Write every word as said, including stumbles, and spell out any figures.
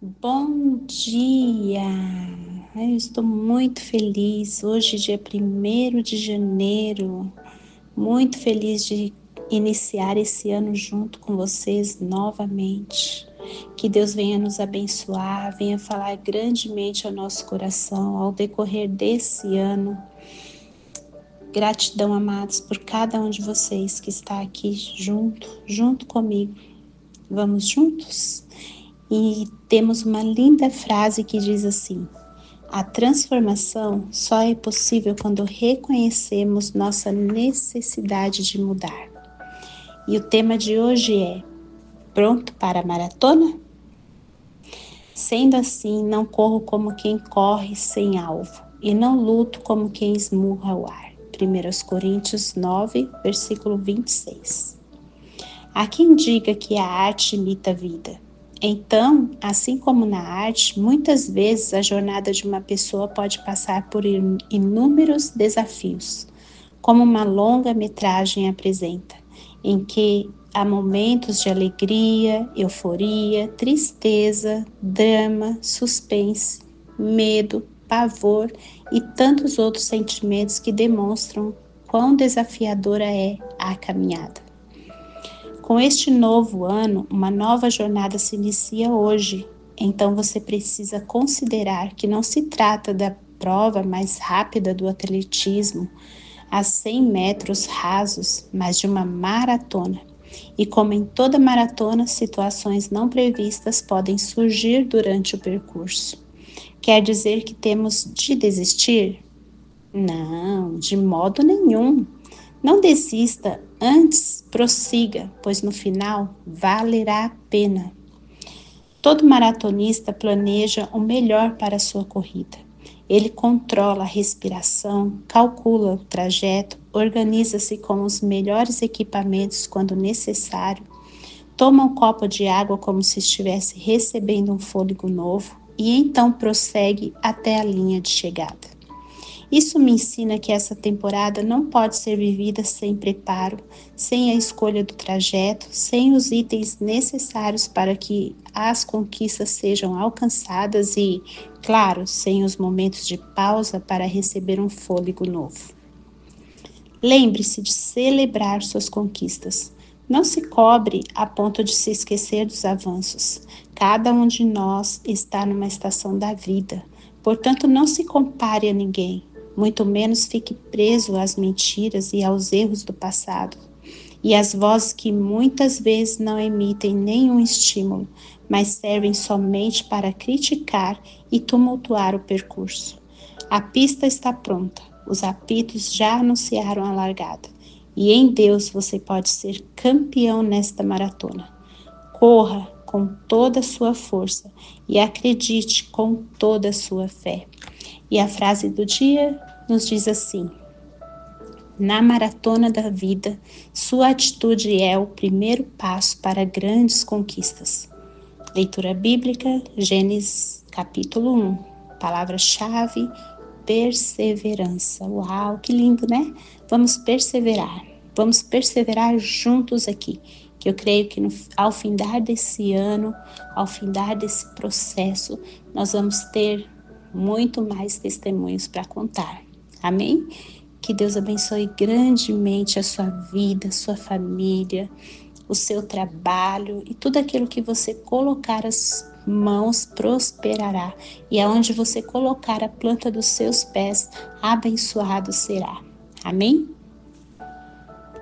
Bom dia! Ai, Eu estou muito feliz. Hoje, dia primeiro de janeiro, muito feliz de iniciar esse ano junto com vocês novamente. Que Deus venha nos abençoar, venha falar grandemente ao nosso coração ao decorrer desse ano. Gratidão, amados, por cada um de vocês que está aqui junto, junto comigo. Vamos juntos? E temos uma linda frase que diz assim: a transformação só é possível quando reconhecemos nossa necessidade de mudar. E o tema de hoje é: pronto para a maratona? Sendo assim, não corro como quem corre sem alvo, e não luto como quem esmurra o ar. primeira Coríntios nove, versículo vinte e seis. Há quem diga que a arte imita a vida. Então, assim como na arte, muitas vezes a jornada de uma pessoa pode passar por inúmeros desafios, como uma longa-metragem apresenta, em que há momentos de alegria, euforia, tristeza, drama, suspense, medo, pavor e tantos outros sentimentos que demonstram quão desafiadora é a caminhada. Com este novo ano, uma nova jornada se inicia hoje, então você precisa considerar que não se trata da prova mais rápida do atletismo a cem metros rasos, mas de uma maratona. E como em toda maratona, situações não previstas podem surgir durante o percurso. Quer dizer que temos de desistir? Não, de modo nenhum. Não desista, antes prossiga, pois no final valerá a pena. Todo maratonista planeja o melhor para a sua corrida. Ele controla a respiração, calcula o trajeto, organiza-se com os melhores equipamentos quando necessário, toma um copo de água como se estivesse recebendo um fôlego novo e então prossegue até a linha de chegada. Isso me ensina que essa temporada não pode ser vivida sem preparo, sem a escolha do trajeto, sem os itens necessários para que as conquistas sejam alcançadas e, claro, sem os momentos de pausa para receber um fôlego novo. Lembre-se de celebrar suas conquistas. Não se cobre a ponto de se esquecer dos avanços. Cada um de nós está numa estação da vida, portanto, não se compare a ninguém. Muito menos fique preso às mentiras e aos erros do passado, e às vozes que muitas vezes não emitem nenhum estímulo, mas servem somente para criticar e tumultuar o percurso. A pista está pronta, os apitos já anunciaram a largada, e em Deus você pode ser campeão nesta maratona. Corra com toda a sua força e acredite com toda a sua fé. E a frase do dia nos diz assim: na maratona da vida, sua atitude é o primeiro passo para grandes conquistas. Leitura bíblica, Gênesis capítulo um, palavra-chave, perseverança. Uau, que lindo, né? Vamos perseverar, vamos perseverar juntos aqui, que eu creio que no, ao findar desse ano, ao findar desse processo, nós vamos ter muito mais testemunhos para contar. Amém? Que Deus abençoe grandemente a sua vida, a sua família, o seu trabalho e tudo aquilo que você colocar as mãos prosperará. E aonde você colocar a planta dos seus pés, abençoado será. Amém?